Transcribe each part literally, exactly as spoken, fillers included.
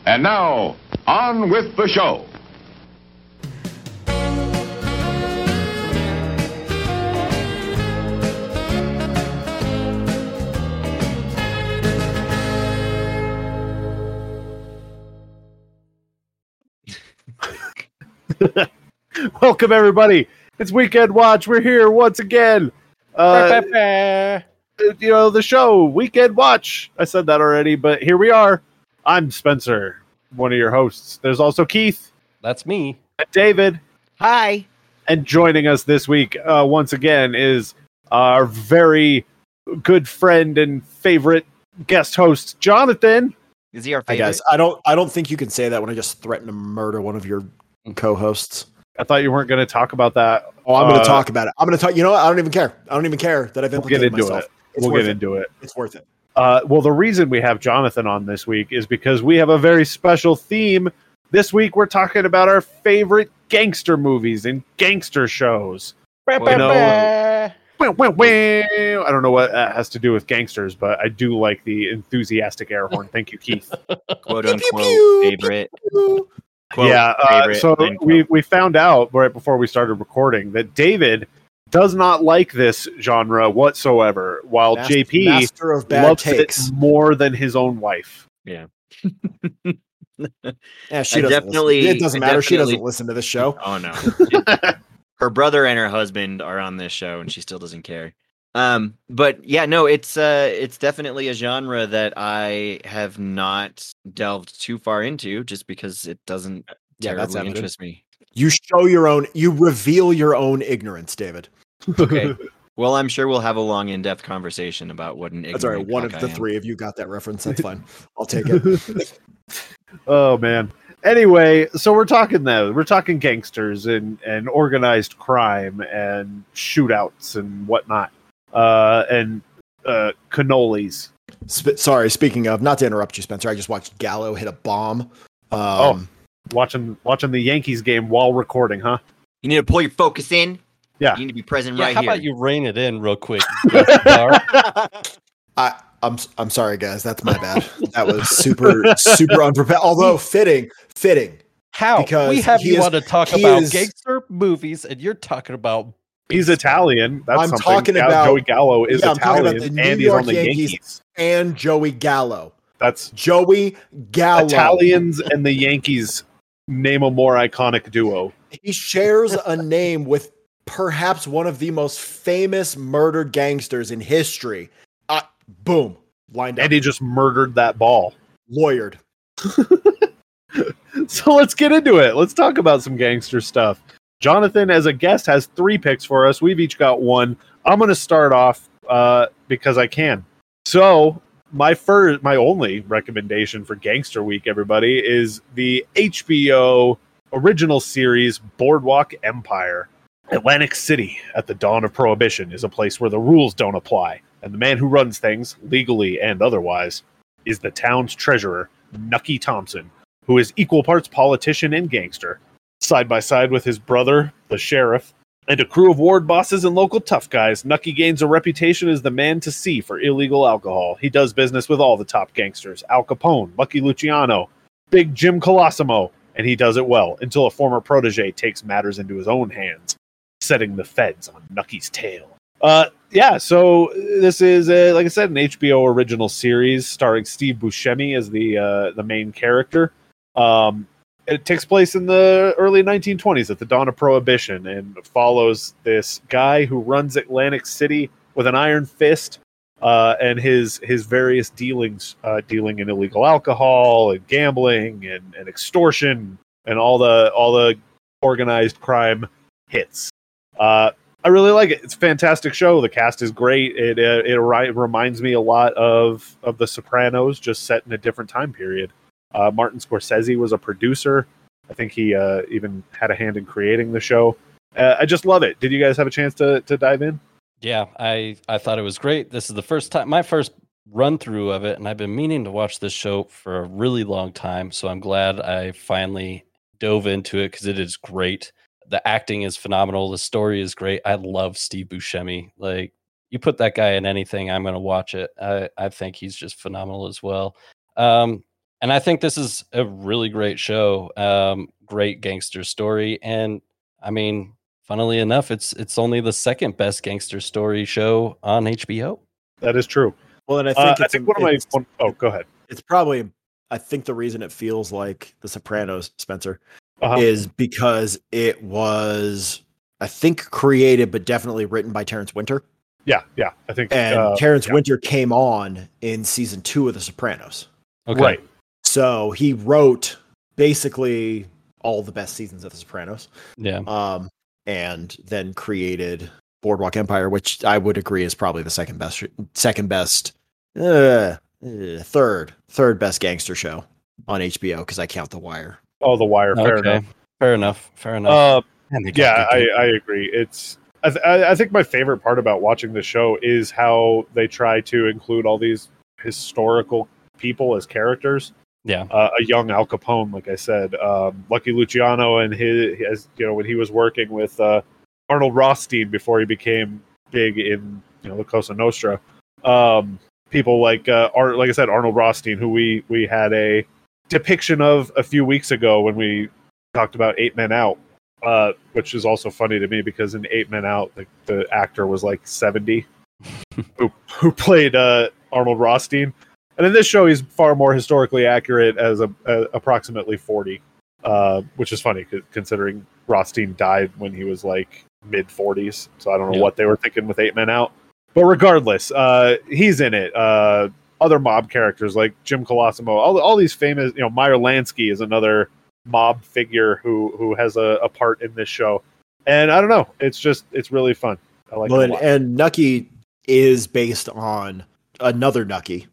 And now, on with the show. Welcome, everybody. It's Weekend Watch. We're here once again. Uh, you know, the show, Weekend Watch. I said that already, but here we are. I'm Spencer, one of your hosts. There's also Keith. That's me. And David. Hi. And joining us this week, uh, once again, is our very good friend and favorite guest host, Jonathan. Is he our favorite? Hi guys, I don't I don't think you can say that when I just threaten to murder one of your co-hosts. I thought you weren't going to talk about that. Oh, I'm going uh, to talk about it. I'm going to talk. You know what? I don't even care. I don't even care that I've implicated we'll get into myself. it. It's we'll get it. into it. It's worth it. Uh, well, the reason we have Jonathan on this week is because we have a very special theme. This week, we're talking about our favorite gangster movies and gangster shows. You know, I don't know what that has to do with gangsters, but I do like the enthusiastic air horn. Thank you, Keith. Quote unquote favorite. Quote, yeah, uh, favorite, so unquote. we, we found out right before we started recording that David does not like this genre whatsoever, while Master, J P master of bad loves takes. it more than his own wife. Yeah. Yeah, she I doesn't definitely- listen. It doesn't I matter. She definitely- doesn't listen to this show. Oh no. Her brother and her husband are on this show, and she still doesn't care. Um, but yeah, no, it's uh, it's definitely a genre that I have not delved too far into, just because it doesn't Yeah, that's terribly evident. interest me. You show your own. You reveal your own ignorance, David. Okay. Well, I'm sure we'll have a long, in-depth conversation about what an ignorant That's all right. One of cock the I am. three of you got that reference. That's fine. I'll take it. Oh man. Anyway, so we're talking though. We're talking gangsters and, and organized crime and shootouts and whatnot. Uh, and uh, cannolis. Sp- sorry. Speaking of, not to interrupt you, Spencer. I just watched Gallo hit a bomb. Um, Oh. Watching watching the Yankees game while recording, huh? You need to pull your focus in. Yeah. You need to be present Yeah, right how here. about you rein it in real quick? Star? I, I'm I'm sorry, guys. That's my bad. That was super super unprepared. Although fitting, fitting. How? Because we have he you is- on to talk he about is- gangster movies, and you're talking about He's Italian. That's I'm something. talking Gal- about- Joey Gallo is yeah, I'm talking Italian, about the New and he's York on the Yankees. Yankees. And Joey Gallo. That's Joey Gallo. Italians and the Yankees. Name a more iconic duo. He shares a name with perhaps one of the most famous murder gangsters in history. Uh, boom. Lined up. And he just murdered that ball. Lawyered. So let's get into it. Let's talk about some gangster stuff. Jonathan, as a guest, has three picks for us. We've each got one. I'm going to start off uh, because I can. So my first, my only recommendation for Gangster Week, everybody, is the H B O original series Boardwalk Empire. Atlantic City at the dawn of Prohibition is a place where the rules don't apply, and the man who runs things, legally and otherwise, is the town's treasurer, Nucky Thompson, who is equal parts politician and gangster. Side by side with his brother, the sheriff, and a crew of ward bosses and local tough guys, Nucky gains a reputation as the man to see for illegal alcohol. He does business with all the top gangsters, Al Capone, Lucky Luciano, Big Jim Colosimo, and he does it well until a former protege takes matters into his own hands, setting the feds on Nucky's tail. Uh, yeah, so this is, uh, like I said, an H B O original series starring Steve Buscemi as the uh, the main character. Um, it takes place in the early nineteen twenties at the dawn of Prohibition and follows this guy who runs Atlantic City with an iron fist uh, and his his various dealings, uh, dealing in illegal alcohol and gambling and, and extortion and all the all the organized crime hits. Uh, I really like it. It's a fantastic show. The cast is great. It uh, it, ri- reminds me a lot of of The Sopranos, just set in a different time period. Uh, Martin Scorsese was a producer. I think he uh, even had a hand in creating the show. Uh, I just love it. Did you guys have a chance to to dive in? Yeah, I, I thought it was great. This is the first time, my first run through of it, and I've been meaning to watch this show for a really long time. So I'm glad I finally dove into it because it is great. The acting is phenomenal. The story is great. I love Steve Buscemi. Like, you put that guy in anything, I'm going to watch it. I, I think he's just phenomenal as well. Um, And I think this is a really great show. Um, great gangster story. And I mean, funnily enough, it's it's only the second best gangster story show on H B O. That is true. Well, and I Uh, think I it's, think one of my it's, one, oh, go ahead. it's probably I think the reason it feels like The Sopranos, Spencer, Uh-huh. is because it was I think created but definitely written by Terrence Winter. Yeah, yeah. I think And uh, Terrence yeah. Winter came on in season two of The Sopranos. Okay. Right. So he wrote basically all the best seasons of The Sopranos. Yeah. Um, and then created Boardwalk Empire, which I would agree is probably the second best, second best, uh, uh, third, third best gangster show on H B O because I count The Wire. Oh, The Wire. Fair Okay. enough. Fair enough. Fair enough. Uh, Man, they got yeah, good I, I agree. It's I, th- I I think my favorite part about watching the show is how they try to include all these historical people as characters. Yeah. Uh, a young Al Capone, like I said, um, Lucky Luciano, and his, as you know, when he was working with uh, Arnold Rothstein before he became big in you know the Cosa Nostra. Um, people like uh, Ar- like I said, Arnold Rothstein, who we we had a depiction of a few weeks ago when we talked about Eight Men Out, uh, which is also funny to me because in Eight Men Out, the, the actor was like seventy, who who played uh, Arnold Rothstein. And in this show, he's far more historically accurate as a, a approximately forty, uh, which is funny c- considering Rothstein died when he was like mid forties. So I don't know Yeah. what they were thinking with Eight Men Out. But regardless, uh, he's in it. Uh, other mob characters like Jim Colosimo, all, all these famous, you know, Meyer Lansky is another mob figure who who has a, a part in this show. And I don't know, it's just it's really fun. I like Well, it a and, lot. and Nucky is based on another Nucky.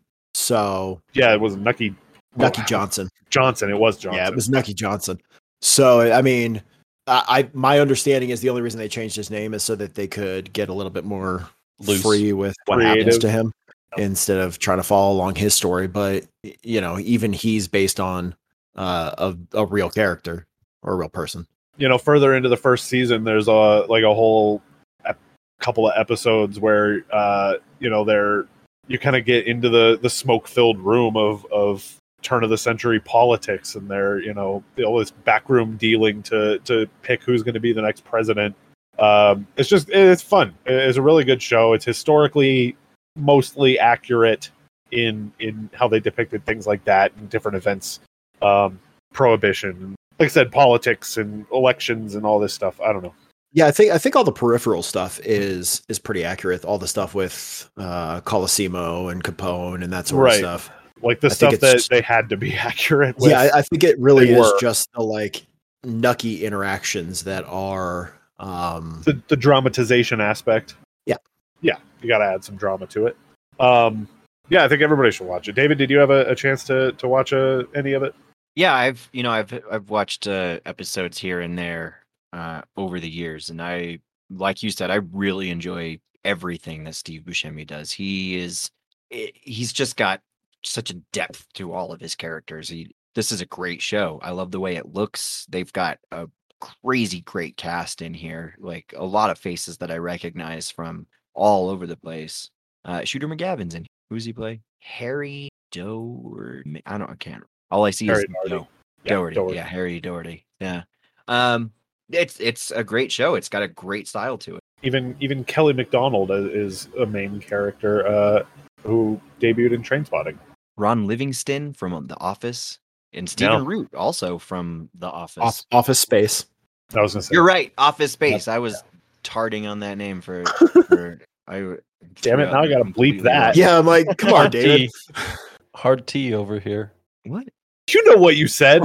So Yeah, it was Nucky Nucky Johnson. Johnson. It was Johnson. Yeah, it was Nucky Johnson. So I mean, I, I my understanding is the only reason they changed his name is so that they could get a little bit more Loose. free with what Creative. happens to him instead of trying to follow along his story. But you know, even he's based on uh, a a real character or a real person. You know, further into the first season, there's a like a whole ep- couple of episodes where uh, you know they're you kind of get into the the smoke filled room of of turn of the century politics, and they're you know all this backroom dealing to to pick who's going to be the next president. Um, it's just it's fun. It's a really good show. It's historically mostly accurate in in how they depicted things like that and different events, um, prohibition, like I said, politics and elections and all this stuff. I don't know. Yeah, I think I think all the peripheral stuff is is pretty accurate. All the stuff with uh, Colosimo and Capone and that sort Right. of stuff. Like the I think stuff that it's- they had to be accurate with. Yeah, I, I think it really they is were. just the like Nucky interactions that are. Um, the, the dramatization aspect. Yeah. Yeah, you got to add some drama to it. Um, yeah, I think everybody should watch it. David, did you have a, a chance to to watch uh, any of it? Yeah, I've you know I've I've watched uh, episodes here and there uh, over the years, and I like you said, I really enjoy everything that Steve Buscemi does. He is i- he's just got such a depth to all of his characters. He this is a great show. I love the way it looks. They've got a crazy great cast in here, like a lot of faces that I recognize from all over the place. Uh, Shooter McGavin's in here. Who's he play? Harry Doherty. I don't. I can't. All I see Harry is Doherty. Doe- Yeah, Doherty. Doherty. Yeah, Harry Doherty. Yeah. Um, it's it's a great show. It's got a great style to it. Even even Kelly MacDonald is a main character uh, who debuted in Trainspotting. Ron Livingston from The Office, and Stephen No. Root also from The Office. off, Office Space. I was gonna say, You're right, Office Space. I was tarding on that name for. for I. Damn it, now I gotta bleep that. Yeah, I'm like, come on, Hard David. T. Hard T over here. What? you know what you said.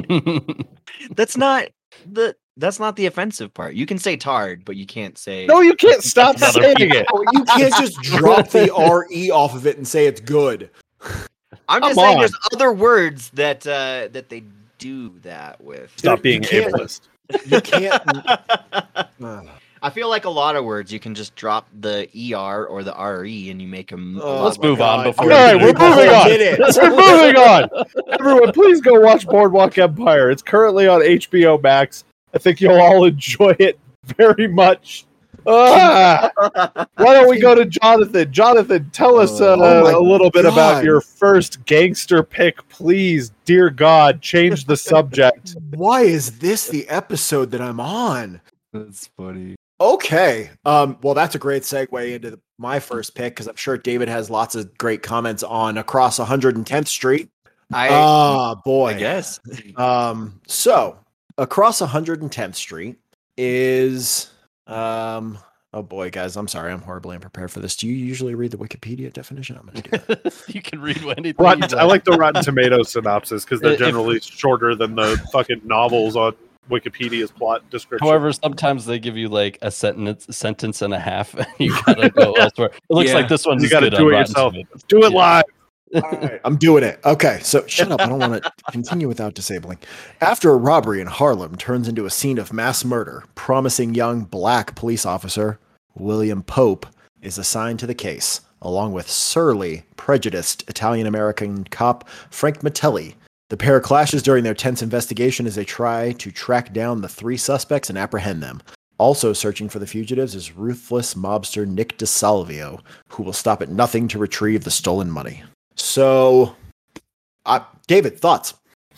That's not the. That's not the offensive part. You can say tard, but you can't say. No, you can't stop Another saying people. it. Oh, you can't just drop the R E off of it and say it's good. I'm just Come saying on. there's other words that uh, that they do that with. Stop You being can't- ableist. You can't. uh, I feel like a lot of words you can just drop the er or the re and you make them. Oh, Let's my move on God. before All right, we we're do moving on. Did it. We're moving on. Everyone, please go watch Boardwalk Empire. It's currently on H B O Max. I think you'll all enjoy it very much. Ah! Why don't we go to Jonathan? Jonathan, tell us uh, Oh my a little bit God. about your first gangster pick, please. Dear God, change the subject. Why is this the episode that I'm on? That's funny. Okay. Um, well, that's a great segue into the, my first pick because I'm sure David has lots of great comments on Across one hundred tenth Street. I, Ah, boy. I guess. Um, so Across one hundred tenth Street is um oh boy, guys, I'm sorry, I'm horribly unprepared for this. Do you usually read the Wikipedia definition? I'm gonna do that. You can read anything. Rotten, you I like the Rotten Tomatoes synopsis because they're If- generally shorter than the fucking novels on Wikipedia's plot description. However, sometimes they give you like a sentence, a sentence and a half, and you gotta go elsewhere. It looks Yeah. like this one's you got to good do on it Rotten yourself. Tomatoes. Do it Yeah. live. All right, I'm doing it. Okay, so shut up. I don't want to continue without disabling. After a robbery in Harlem turns into a scene of mass murder, promising young black police officer William Pope is assigned to the case, along with surly, prejudiced Italian-American cop Frank Mattelli. The pair clashes during their tense investigation as they try to track down the three suspects and apprehend them. Also searching for the fugitives is ruthless mobster Nick DeSalvio, who will stop at nothing to retrieve the stolen money. So, uh, David, thoughts?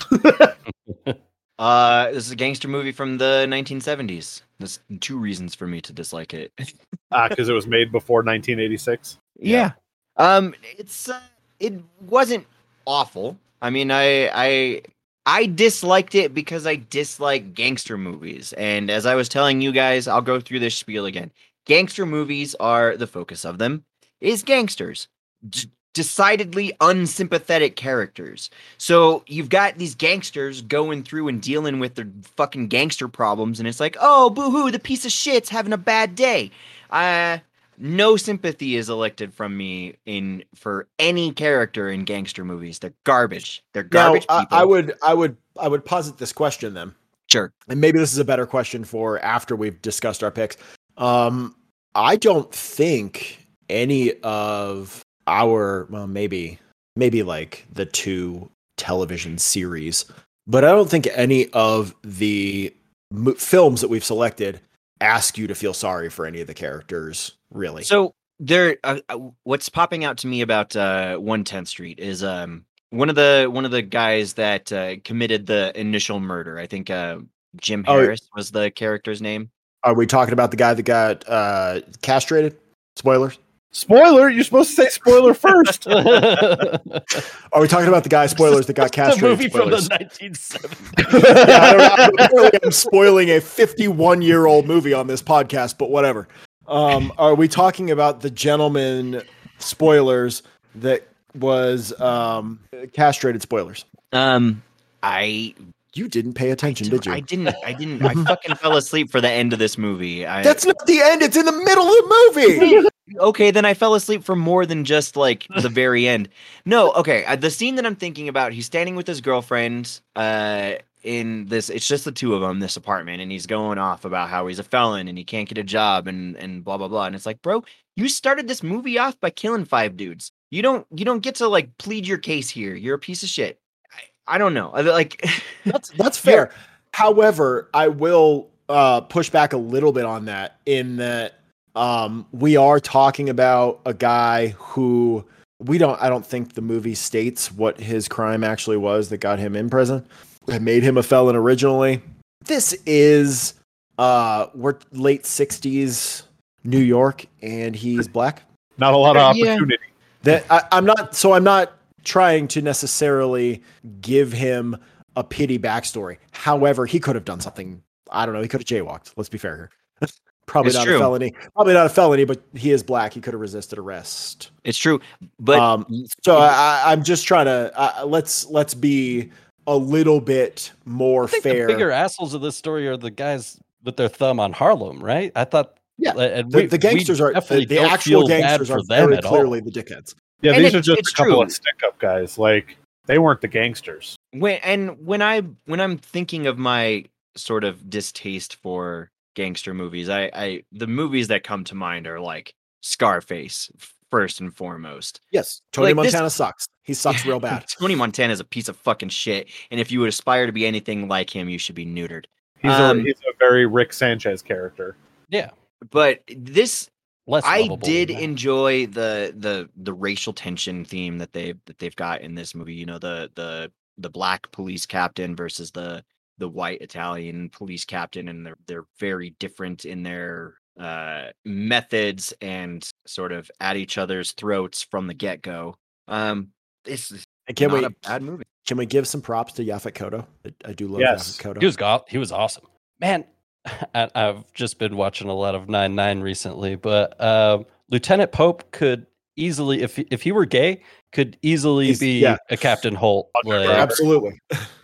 Uh, this is a gangster movie from the nineteen seventies. There's two reasons for me to dislike it. Ah, because it was made before nineteen eighty-six. Yeah. Um, it's uh, it wasn't awful. I mean, I I I disliked it because I dislike gangster movies. And as I was telling you guys, I'll go through this spiel again. Gangster movies are the focus of them is gangsters. D- decidedly unsympathetic characters. So you've got these gangsters going through and dealing with their fucking gangster problems, and it's like, oh, boo-hoo, the piece of shit's having a bad day. Uh, no sympathy is elected from me in for any character in gangster movies. They're garbage. They're garbage now, people. I, I would, I would, I would posit this question then, Sure. and maybe this is a better question for after we've discussed our picks. Um, I don't think any of our, well, maybe, maybe like the two television series, but I don't think any of the mo- films that we've selected ask you to feel sorry for any of the characters, really. So there, uh, uh, what's popping out to me about uh, one tenth Street is um one of the one of the guys that uh, committed the initial murder. I think uh, Jim Oh, Harris was the character's name. Are we talking about the guy that got uh, castrated? Spoilers. Spoiler, you're supposed to say spoiler first. Are we talking about the guy, spoilers, that got It's a castrated? movie from Spoilers. the nineteen seventies. Yeah, I don't know. Apparently I'm spoiling a fifty-one-year-old movie on this podcast, but whatever. Um, are we talking about the gentleman, spoilers, that was um, castrated? Spoilers. Um, I You didn't pay attention, did you? I didn't. I didn't. I fucking fell asleep for the end of this movie. I, That's not the end. It's in the middle of the movie. okay. Then I fell asleep for more than just like the very end. No. Okay. Uh, the scene that I'm thinking about, he's standing with his girlfriend. Uh, in this, it's just the two of them in this apartment, and he's going off about how he's a felon and he can't get a job and and blah blah blah. And it's like, bro, you started this movie off by killing five dudes. You don't. You don't get to like plead your case here. You're a piece of shit. I, I don't know. I, like. That's that's fair. However, I will uh, push back a little bit on that in that um, we are talking about a guy who we don't. I don't think the movie states what his crime actually was that got him in prison. It made him a felon originally. This is uh, we're late sixties New York, and he's black. Not a lot of Yeah. opportunity. That I, I'm not. So I'm not trying to necessarily give him a pity backstory. However, he could have done something. I don't know. He could have jaywalked. Let's be fair here. Probably It's not true. a felony. Probably not a felony, but he is black. He could have resisted arrest. It's true, but um, so I, I'm just trying to uh, let's let's be a little bit more I think fair. the bigger assholes of this story are the guys with their thumb on Harlem, right? I thought. Yeah, uh, and the, we- the gangsters we are the, definitely the don't actual feel bad gangsters for are them very at all. clearly the dickheads. Yeah, And these it- are just it's a couple true. of stick-up guys. Like, they weren't the gangsters. when and when I when I'm thinking of my sort of distaste for gangster movies, I, I the movies that come to mind are like Scarface first and foremost. Yes, Tony Like this- Montana sucks. He sucks real bad. Tony Montana is a piece of fucking shit, and if you would aspire to be anything like him, you should be neutered. He's, Um, a, he's a very Rick Sanchez character. Yeah. but this Less I lovable did than that. enjoy the the the racial tension theme that they that they've got in this movie. You know, the the the black police captain versus the the white Italian police captain, and they're they're very different in their uh, methods and sort of at each other's throats from the get go. Um, it's And can not we a bad movie. can we give some props to Yaphet Kotto? I, I do love Yes. Yaphet Kotto. He was go- he was awesome, man. I, I've just been watching a lot of Nine Nine recently, but um, Lieutenant Pope could easily, if if he were gay, could easily He's- be yeah. a Captain Holt. Like, Absolutely.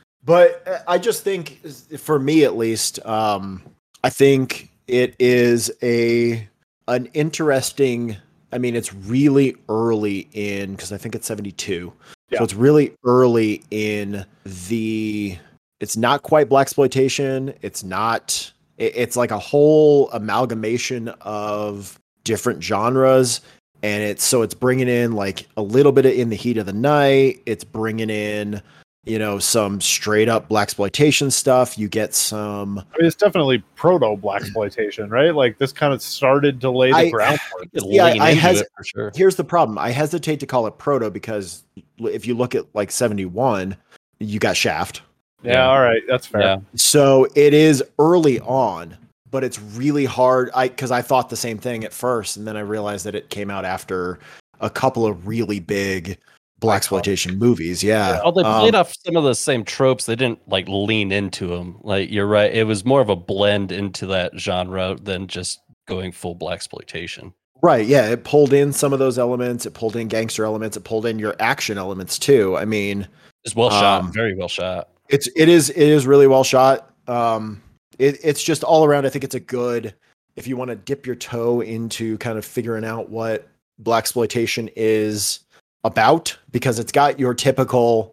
But uh, I just think, for me at least, um, I think it is a an interesting. I mean, it's really early in, because I think it's seventy-two, Yeah. so it's really early in the. It's not quite blaxploitation. It's not. It, it's like a whole amalgamation of different genres. And it's so it's bringing in like a little bit of In the Heat of the Night. It's bringing in, you know, some straight up blaxploitation stuff. You get some. I mean, it's definitely proto blaxploitation, right? Like this kind of started to lay the I- groundwork. he could Yeah, lean I into has- it for sure. Here's the problem. I hesitate to call it proto because if you look at like seventy-one, you got Shaft. Yeah, Yeah. all right, that's fair. Yeah, So it is early on, but it's really hard. I because I thought the same thing at first, and then I realized that it came out after a couple of really big blaxploitation movies. Yeah. Oh, they played Um, off some of the same tropes. They didn't like lean into them. Like you're right, it was more of a blend into that genre than just going full blaxploitation. Right. Yeah. It pulled in some of those elements. It pulled in gangster elements. It pulled in your action elements too. I mean, It's well shot, Um, very well shot. it's it is it is really well shot. Um, it, it's just all around. I think it's a good if you want to dip your toe into kind of figuring out what blaxploitation is about, because it's got your typical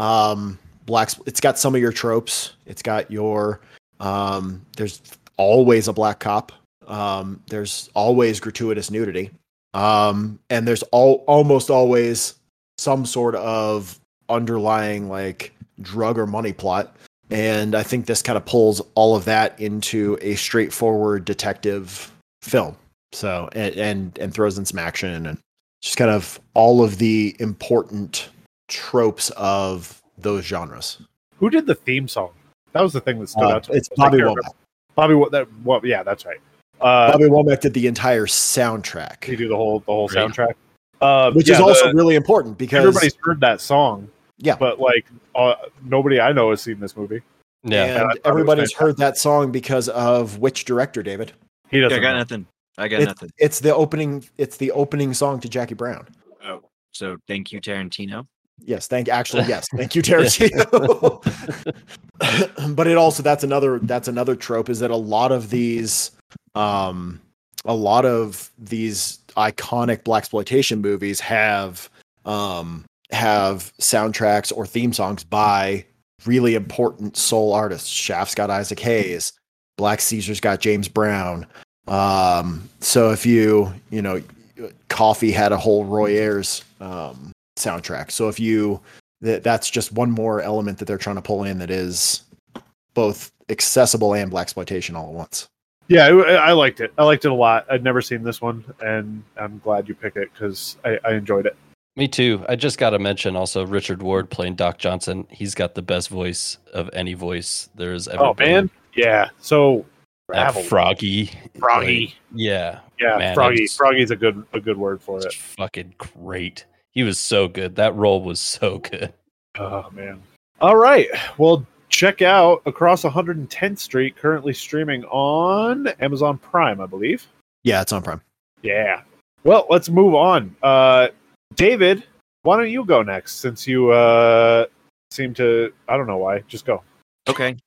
um black. It's got some of your tropes. It's got your um. There's always a black cop. Um, there's always gratuitous nudity. Um, and there's all almost always some sort of underlying like drug or money plot. And I think this kind of pulls all of that into a straightforward detective film. So, and, and, and throws in some action and just kind of all of the important tropes of those genres. Who did the theme song? That was the thing that stood Uh, out to me. it's Bobby I can't Womack. remember. Bobby, what that? What? Yeah, that's right. Uh, Bobby Womack did the entire soundtrack, he do the whole the whole Great. soundtrack, uh, which yeah, is also the- really important because everybody's heard that song. Yeah. but like uh, nobody I know has seen this movie. Yeah, I thought and it was everybody's fantastic. heard that song because of which director, David? He doesn't. I got know. nothing. I got It's, nothing. it's the opening. It's the opening song to Jackie Brown. Oh, so thank you, Tarantino. Yes, thank actually yes, thank you, Tarantino. But it also that's another that's another trope is that a lot of these, um, a lot of these iconic blaxploitation movies have um have soundtracks or theme songs by really important soul artists. Shaft's got Isaac Hayes. Black Caesar's got James Brown. Um, so if you you know, Coffee had a whole Roy Ayers um, soundtrack. So if you that that's just one more element that they're trying to pull in that is both accessible and blaxploitation all at once. Yeah, I, I liked it. I liked it a lot. I'd never seen this one, and I'm glad you picked it because I, I enjoyed it. me too. I just got to mention also Richard Ward playing Doc Johnson. He's got the best voice of any voice there's ever Oh been. man, yeah. So That Ravel- Froggy. Froggy. Like, yeah. yeah, man, Froggy. it's- Froggy's a good a good word for It's it. fucking great. He was so good. That role was so good. Oh man. All right. Well, check out Across one hundred tenth Street, currently streaming on Amazon Prime, I believe. Yeah, it's on Prime. Yeah. Well, let's move on. Uh, David, why don't you go next? Since you uh, seem to, I don't know why. Just go. Okay.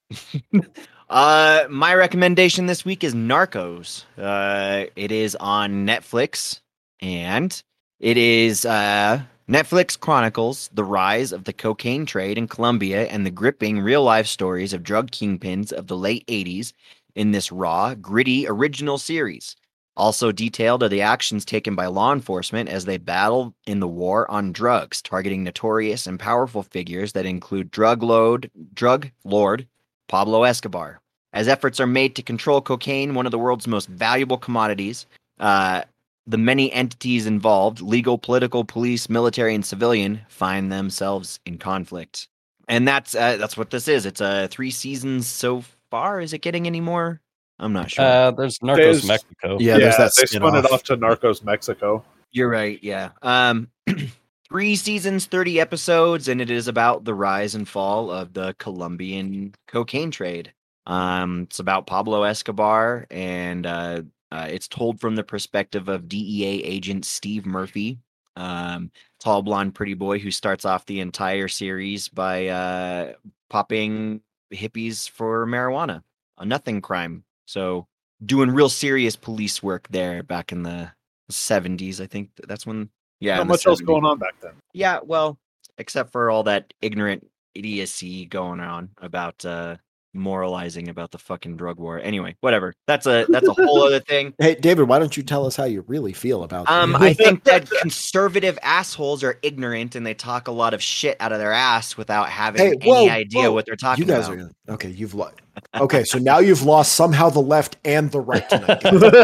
uh, my recommendation this week is Narcos. Uh, it is on Netflix, and it is uh, Netflix chronicles the rise of the cocaine trade in Colombia and the gripping real-life stories of drug kingpins of the late eighties in this raw, gritty original series. Also detailed are the actions taken by law enforcement as they battle in the war on drugs, targeting notorious and powerful figures that include drug lord, drug lord Pablo Escobar. As efforts are made to control cocaine, one of the world's most valuable commodities, uh, the many entities involved, legal, political, police, military, and civilian, find themselves in conflict. And that's uh, that's what this is. It's uh, three seasons so far. Is it getting any more? I'm not sure. Uh, there's Narcos There's- Mexico. Yeah, there's that they spun it spin-off. off to Narcos Mexico. You're right, yeah. Um, three seasons, thirty episodes, and it is about the rise and fall of the Colombian cocaine trade. Um, it's about Pablo Escobar, and uh, uh, it's told from the perspective of D E A agent Steve Murphy, um, tall, blonde, pretty boy who starts off the entire series by uh, popping hippies for marijuana, a nothing crime. So doing real serious police work there back in the seventies, I think that's when. Yeah, Not in the much else seventies. going on back then. Yeah, well, except for all that ignorant idiocy going on about uh, moralizing about the fucking drug war. Anyway, whatever. That's a that's a whole other thing. Hey, David, why don't you tell us how you really feel about Um, this? I think that conservative assholes are ignorant and they talk a lot of shit out of their ass without having Hey, any whoa, idea whoa. what they're talking You guys about. are okay. You've lost. Okay, so now you've lost somehow the left and the right tonight.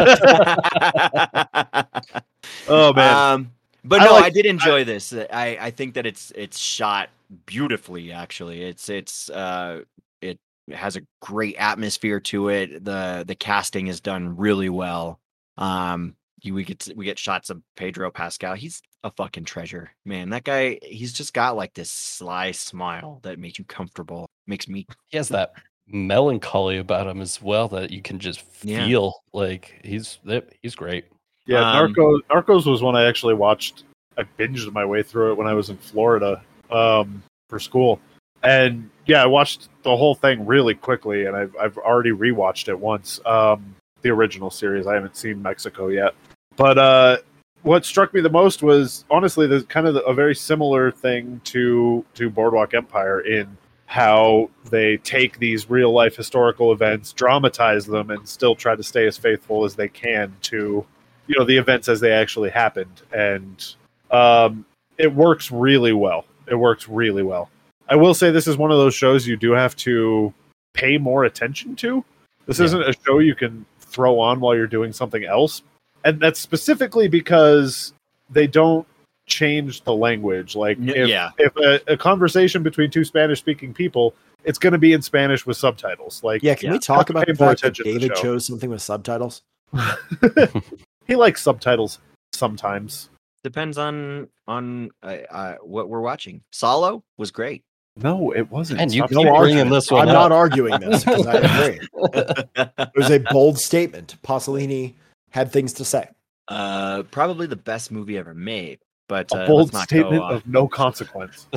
Oh man, Um, but I no, I, like- did enjoy this. I, I think that it's it's shot beautifully. Actually, it's it's uh it has a great atmosphere to it. the The casting is done really well. Um, you we get we get shots of Pedro Pascal. He's a fucking treasure, man. That guy, he's just got like this sly smile that makes you comfortable. Makes me He has that melancholy about him as well that you can just Yeah. feel. Like he's he's great. yeah, um, Narcos. Narcos was one I actually watched. I binged my way through it when I was in Florida um, for school, and yeah, I watched the whole thing really quickly, and I've I've already rewatched it once. Um, the original series. I haven't seen Mexico yet, but uh, what struck me the most was honestly there's kind of a very similar thing to to Boardwalk Empire in how they take these real life historical events, dramatize them, and still try to stay as faithful as they can to, you know, the events as they actually happened. And um, it works really well. It works really well. I will say this is one of those shows you do have to pay more attention to. This Yeah. isn't a show you can throw on while you're doing something else. And that's specifically because they don't change the language. Like N- if, yeah. if a, a conversation between two Spanish speaking people, it's going to be in Spanish with subtitles. Like Yeah, can Yeah. we talk Have to about pay the more fact that attention to the David show. chose something with subtitles? he likes subtitles sometimes. depends on on uh, uh, what we're watching. Solo was great. No, it wasn't. And you Stop keep No bringing argument. this one I'm up. not arguing this because I agree. It was a bold statement. Pasolini had things to say. Uh, probably the best movie ever made. But uh, a bold let's not statement go, uh, of no consequence.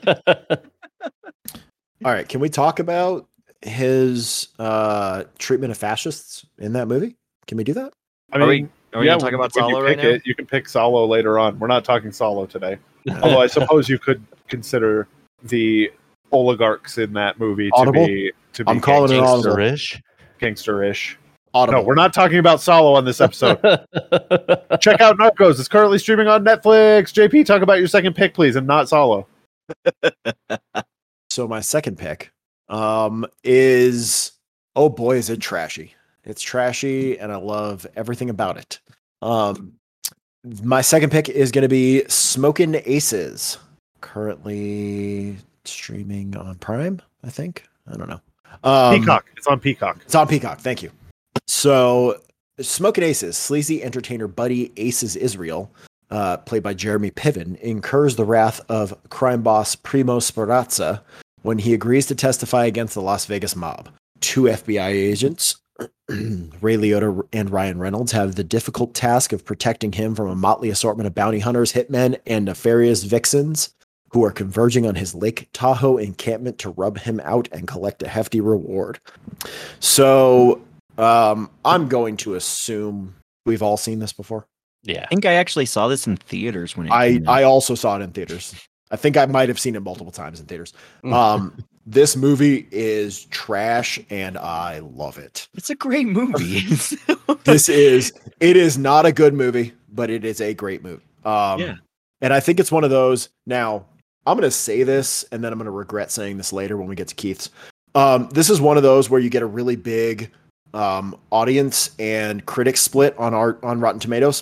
All right, can we talk about his uh, treatment of fascists in that movie? Can we do that? I Are we- mean, Are we yeah, gonna talk when- about when you Solo right pick now? it, you can pick Solo later on. We're not talking Solo today. Although I suppose you could consider the oligarchs in that movie to Audible? be to be I'm calling it audible. Gangster-ish. gangsterish. Audible. No, we're not talking about Solo on this episode. Check out Narcos. It's currently streaming on Netflix. J P, talk about your second pick, please, and not Solo. So my second pick um, is, oh boy, is it trashy. It's trashy, and I love everything about it. Um, my second pick is going to be Smokin' Aces, currently streaming on Prime, I think. I don't know. Um, Peacock. It's on Peacock. It's on Peacock. Thank you. So, Smokin' Aces, sleazy entertainer buddy Aces Israel, uh, played by Jeremy Piven, incurs the wrath of crime boss Primo Speranza when he agrees to testify against the Las Vegas mob. Two F B I agents, Ray Liotta and Ryan Reynolds, have the difficult task of protecting him from a motley assortment of bounty hunters, hitmen, and nefarious vixens who are converging on his Lake Tahoe encampment to rub him out and collect a hefty reward. So, um, I'm going to assume we've all seen this before. Yeah. I think I actually saw this in theaters when it I, came out. I also saw it in theaters. I think I might have seen it multiple times in theaters. Um, this movie is trash and I love it. It's a great movie. This is, it is not a good movie, but it is a great movie. Um, Yeah. And I think it's one of those. Now, I'm going to say this and then I'm going to regret saying this later when we get to Keith's. Um, this is one of those where you get a really big um, audience and critic split on art on Rotten Tomatoes,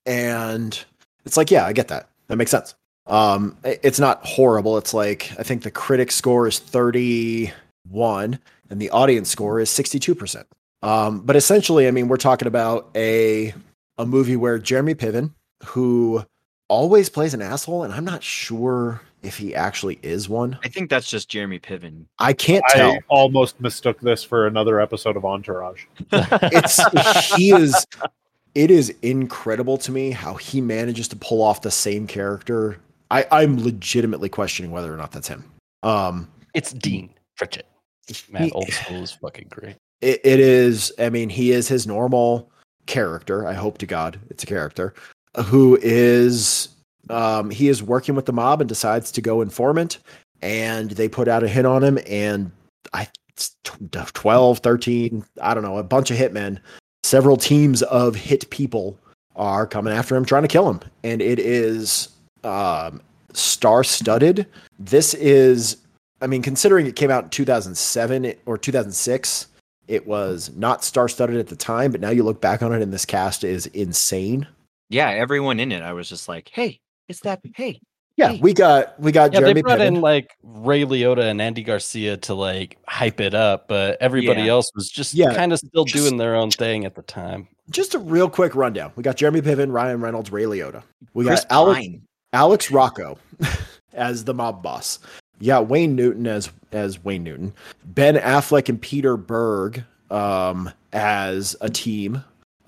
and it's like, yeah, I get that. That makes sense. Um, it's not horrible. It's like I think the critic score is thirty-one and the audience score is sixty-two percent. Um, but essentially, I mean, we're talking about a a movie where Jeremy Piven, who always plays an asshole, and I'm not sure if he actually is one. I think that's just Jeremy Piven. I can't tell. I almost mistook this for another episode of Entourage. It's he is. It is incredible to me how he manages to pull off the same character. I, I'm legitimately questioning whether or not that's him. Um, It's Dean Pritchett. Man, he- old school is fucking great. it, it is. I mean, he is his normal character. I hope to God it's a character who is. Um, he is working with the mob and decides to go informant, and they put out a hit on him. And I, it's twelve, thirteen, I don't know, a bunch of hitmen, several teams of hit people are coming after him, trying to kill him. And it is um, star-studded. This is, I mean, considering it came out in two thousand seven or two thousand six, it was not star-studded at the time, but now you look back on it and this cast is insane. Yeah, everyone in it, I was just like, hey, it's that, hey. Yeah, Hey. we got we got Yeah, Jeremy they brought Piven. in like Ray Liotta and Andy Garcia to like hype it up, but everybody Yeah. else was just Yeah, kind of still just- doing their own thing at the time. Just a real quick rundown. We got Jeremy Piven, Ryan Reynolds, Ray Liotta. We Chris got Alex, Pine. Alex Rocco as the mob boss. You got Wayne Newton as as Wayne Newton. Ben Affleck and Peter Berg um, as a team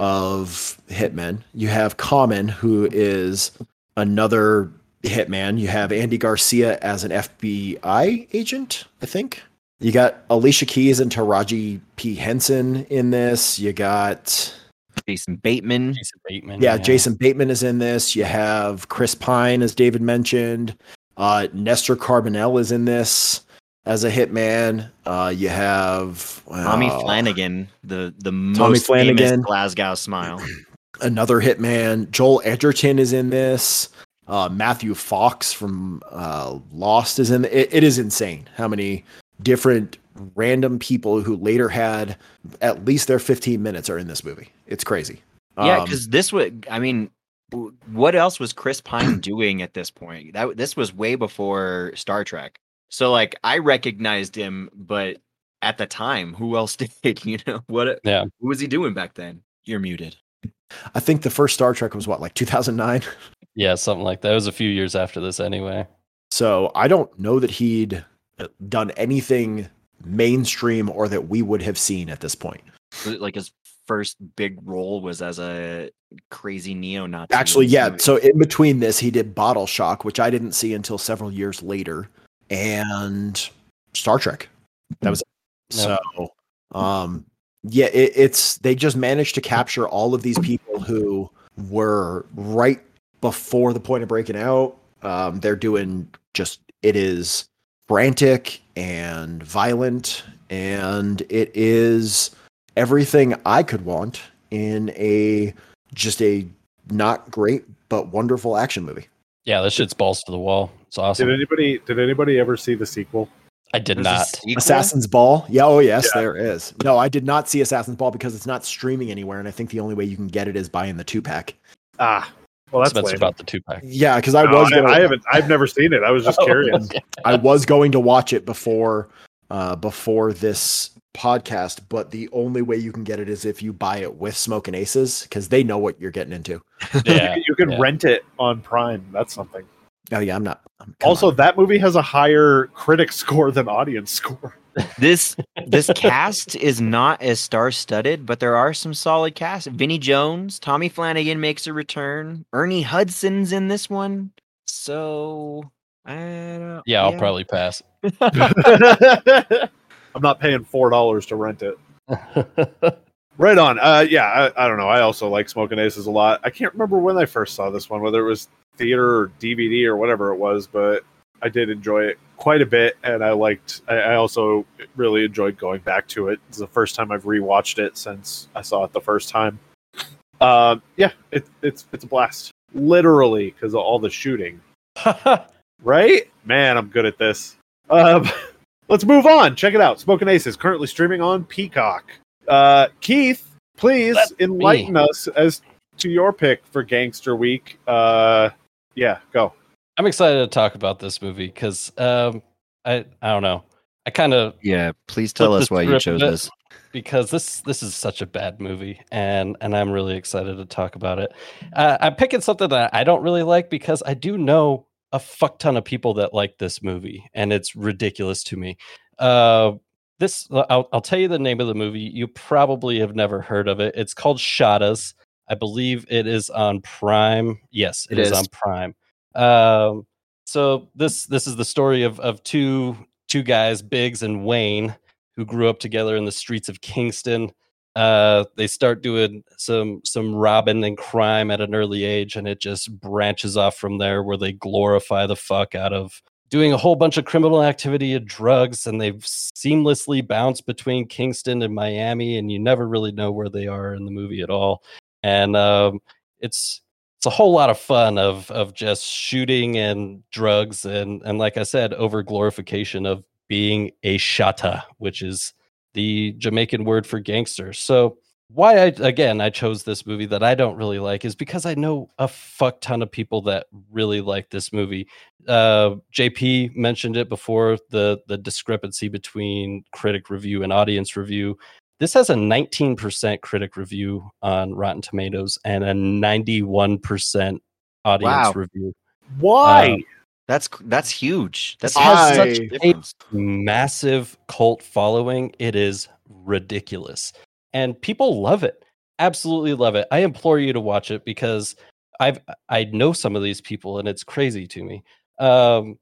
of hitmen. You have Common, who is another hitman. You have Andy Garcia as an F B I agent, I think. You got Alicia Keys and Taraji P. Henson in this. You got Jason Bateman. Jason Bateman. yeah, Jason Bateman is in this. You have Chris Pine, as David mentioned. Uh, Nestor Carbonell is in this as a hitman. Uh, you have Tommy uh, Flanagan, the the most Flanagan. famous Glasgow Smile. another hitman. Joel Edgerton is in this. Uh, Matthew Fox from uh, Lost is in. It, it is insane how many different random people who later had at least their fifteen minutes are in this movie. It's crazy. Yeah, Um, because this would, I mean, w- what else was Chris Pine doing at this point? That this was way before Star Trek. So like, I recognized him, but at the time, who else did? You know what? Yeah. What was he doing back then? You're muted. I think the first Star Trek was what, like two thousand nine? Yeah, something like that. It was a few years after this anyway. So I don't know that he'd done anything mainstream or that we would have seen at this point. Was it like his first big role was as a crazy neo-Nazi? Actually, in this yeah. movie. So in between this, he did Bottle Shock, which I didn't see until several years later, and Star Trek. That was it. Yeah. So, um, yeah, it, it's they just managed to capture all of these people who were right before the point of breaking out. Um, they're doing just it is frantic and violent, and it is everything I could want in a just a not great but wonderful action movie. Yeah, this shit's balls to the wall. It's awesome. Did anybody did anybody ever see the sequel? I did There's a not. sequel? Assassin's Ball. Yeah, oh yes, Yeah. there is. No, I did not see Assassin's Ball because it's not streaming anywhere, and I think the only way you can get it is buying the two pack. Ah, well, that's Spencer lame. about the two pack. Yeah, because I No, was I, gonna, I haven't. I've never seen it. I was just curious. I was going to watch it before uh, before this podcast, but the only way you can get it is if you buy it with Smoking Aces because they know what you're getting into. Yeah, you, you can yeah. rent it on Prime. That's something. Oh yeah, I'm not. I'm, come Also, on. that movie has a higher critic score than audience score. This this cast is not as star-studded, but there are some solid casts. Vinnie Jones, Tommy Flanagan makes a return. Ernie Hudson's in this one. So I don't. Yeah, I'll probably pass. I'm not paying four dollars to rent it. Right on. Uh, yeah, I, I don't know. I also like Smoking Aces a lot. I can't remember when I first saw this one, whether it was theater or D V D or whatever it was, but I did enjoy it quite a bit, and I liked. I, I also really enjoyed going back to it. It's the first time I've rewatched it since I saw it the first time. Um, yeah, it, it's it's a blast, literally, because of all the shooting. Right, man, I'm good at this. Um, let's move on. Check it out. Smoking Aces currently streaming on Peacock. Uh, Keith, please That's enlighten me. us as to your pick for Gangster Week. Uh, yeah, go. I'm excited to talk about this movie because um, I I don't know. I kind of Yeah, please tell Flip us the why you script chose a bit. this. because this this is such a bad movie, and and I'm really excited to talk about it. Uh, I'm picking something that I don't really like because I do know a fuck ton of people that like this movie, and it's ridiculous to me. Uh, this I'll, I'll tell you the name of the movie. You probably have never heard of it. It's called Shadas. I believe it is on Prime. Yes, It it is. is. on Prime. Um, so this this is the story of of two two guys, Biggs and Wayne, who grew up together in the streets of Kingston. Uh, they start doing some some robbing and crime at an early age, and it just branches off from there, where they glorify the fuck out of doing a whole bunch of criminal activity and drugs, and they've seamlessly bounced between Kingston and Miami, and you never really know where they are in the movie at all. And um, it's it's a whole lot of fun of of just shooting and drugs, and and like I said, over glorification of being a shata, which is the Jamaican word for gangster. So why I again I chose this movie that I don't really like is because I know a fuck ton of people that really like this movie. Uh, J P mentioned it before, the the discrepancy between critic review and audience review. This has a nineteen percent critic review on Rotten Tomatoes and a ninety-one percent audience Wow. review. Why? Uh, That's that's huge. That's This has I- such a a difference. massive cult following. It is ridiculous. And people love it. Absolutely love it. I implore you to watch it because I've I know some of these people and it's crazy to me. Um,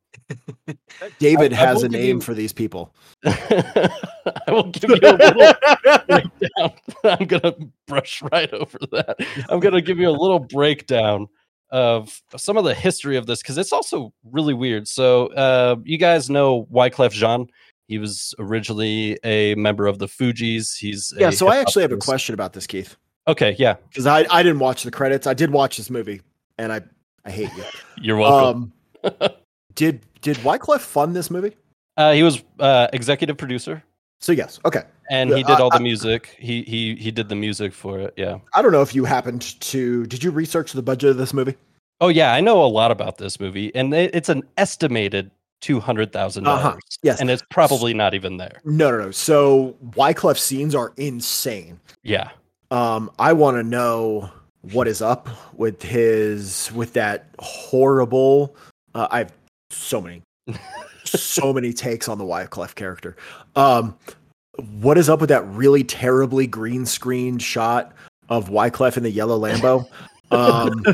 David I- I has will a give name you- for these people. I will give you a little breakdown. I'm gonna brush right over that. I'm gonna give you a little breakdown of some of the history of this because it's also really weird. So, uh, you guys know Wyclef Jean? He was originally a member of the Fugees. He's Yeah, a so I hip-hop actually have a artist. question about this, Keith, Okay, yeah, because I, I didn't watch the credits. I did watch this movie, and I I hate you. you're welcome. Um, did did Wyclef fund this movie? uh, he was uh, executive producer, So yes, okay. and Yeah, he did I- all the I- music. He he he did the music for it. Yeah. I don't know if you happened to. Did you research the budget of this movie? Oh yeah, I know a lot about this movie, and it, it's an estimated two hundred thousand Uh-huh. dollars. Yes. and it's probably not even there. No, no, no. So Wyclef scenes are insane. Yeah, Um, I want to know what is up with his with that horrible. Uh, I have so many, so many takes on the Wyclef character. Um, what is up with that really terribly green screen shot of Wyclef in the yellow Lambo? Um,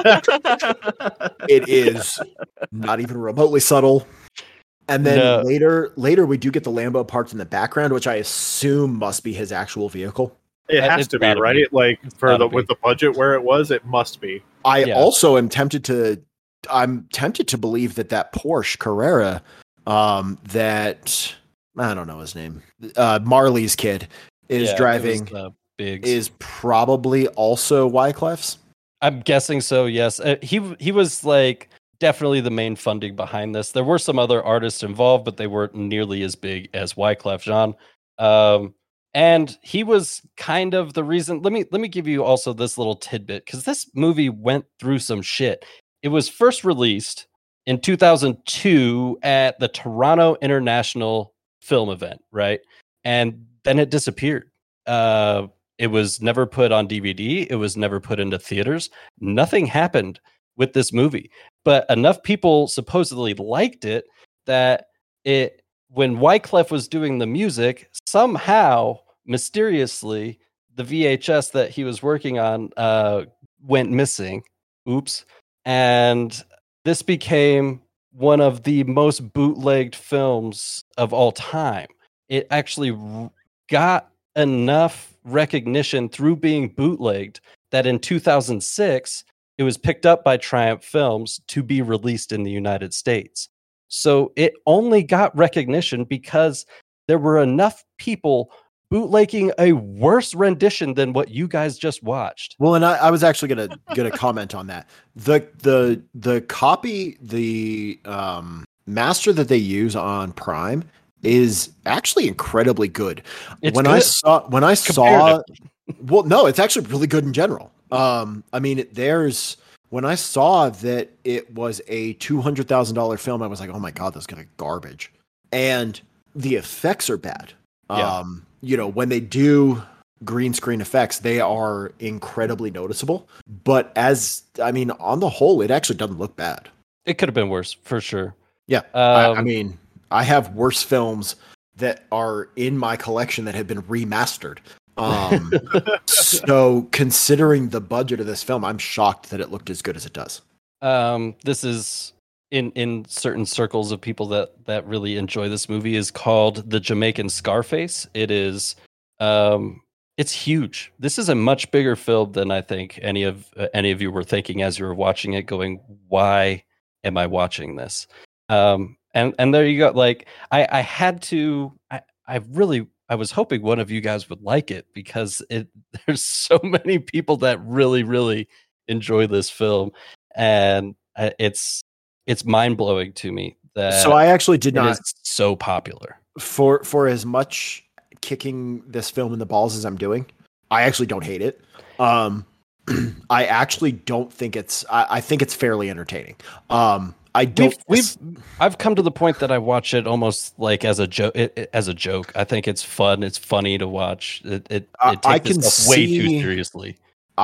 it is not even remotely subtle. And then No. later, later we do get the Lambo parked in the background, which I assume must be his actual vehicle. It Uh, has it's to be, gotta right? be. Like for gotta the be. with the budget where it was, it must be. I Yeah. also am tempted to, I'm tempted to believe that that Porsche Carrera, um, that I don't know his name, uh, Marley's kid is Yeah, it was, driving uh, Biggs. is probably also Wyclef's. I'm guessing so. Yes, uh, he he was like definitely the main funding behind this. There were some other artists involved, but they weren't nearly as big as Wyclef Jean. Um, and he was kind of the reason. Let me let me give you also this little tidbit because this movie went through some shit. It was first released in two thousand two at the Toronto International Film Event, right? And then it disappeared. Uh, it was never put on D V D. It was never put into theaters. Nothing happened with this movie, but enough people supposedly liked it that it, when Wyclef was doing the music, somehow mysteriously the V H S that he was working on uh, went missing. Oops. And this became one of the most bootlegged films of all time. It actually r- got enough recognition through being bootlegged that in two thousand six it was picked up by Triumph Films to be released in the United States. So it only got recognition because there were enough people bootlegging a worse rendition than what you guys just watched. Well, and I, I was actually gonna gonna comment on that. The the the copy, the um, master that they use on Prime is actually incredibly good. It's when I good. saw when I saw well, no, it's actually really good in general. Um, I mean, there's when I saw that it was a two hundred thousand dollar film, I was like, oh my god, that's gonna be garbage. And the effects are bad. Yeah. Um, you know, when they do green screen effects, they are incredibly noticeable. But as I mean, on the whole, it actually doesn't look bad. It could have been worse for sure. Yeah, I, I Um, mean, I have worse films that are in my collection that have been remastered. Um, so considering the budget of this film, I'm shocked that it looked as good as it does. Um, this is in in certain circles of people that that really enjoy this movie is called the Jamaican Scarface. It is, um, it's huge. This is a much bigger film than I think any of uh, any of you were thinking as you were watching it. Going, why am I watching this? Um, and and there you go. Like I I had to. I I really. I was hoping one of you guys would like it because it there's so many people that really really enjoy this film, and uh, it's it's mind blowing to me that So I actually did it not is so popular. for for as much kicking this film in the balls as I'm doing. I actually don't hate it. Um, I actually don't think it's. I, I think it's fairly entertaining. Um, I don't. We've, we've I've come to the point that I watch it almost like as a joke. As a joke, I think it's fun. It's funny to watch. It it, I- it I takes can itself way too see- seriously.